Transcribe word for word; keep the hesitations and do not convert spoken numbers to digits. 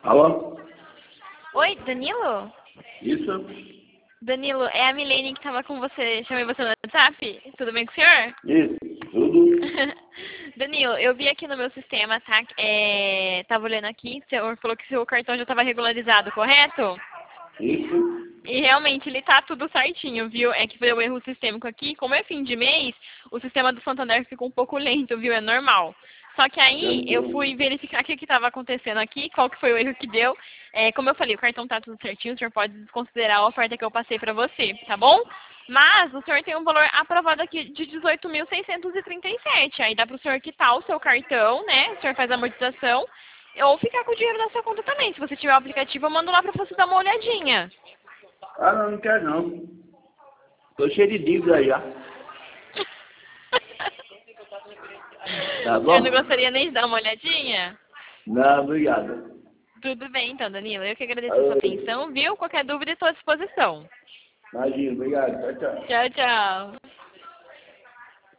Alô? Oi, Danilo? Isso? Danilo, é a Milene que estava com você, chamei você no WhatsApp. Tudo bem com o senhor? Isso, tudo. Danilo, eu vi aqui no meu sistema, tá? É, tava olhando aqui, o senhor falou que seu cartão já estava regularizado, correto? Isso? E realmente ele tá tudo certinho, viu? É que foi um erro sistêmico aqui. Como é fim de mês, o sistema do Santander ficou um pouco lento, viu? É normal. Só que aí eu fui verificar o que estava acontecendo aqui, qual que foi o erro que deu. É, como eu falei, o cartão tá tudo certinho, o senhor pode desconsiderar a oferta que eu passei para você, tá bom? Mas o senhor tem um valor aprovado aqui de dezoito mil seiscentos e trinta e sete. Aí dá para o senhor quitar o seu cartão, né? O senhor faz a amortização. Ou ficar com o dinheiro na sua conta também. Se você tiver o aplicativo, eu mando lá para você dar uma olhadinha. Ah, não, não quero não. Tô cheio de dívida aí já. Tá O senhor não bom? gostaria nem de dar uma olhadinha? Não, obrigado. Tudo bem, então, Danilo. Eu que agradeço a sua Alô. atenção, viu? Qualquer dúvida, estou à disposição. Imagina, obrigado. Tchau, tchau. Tchau, tchau.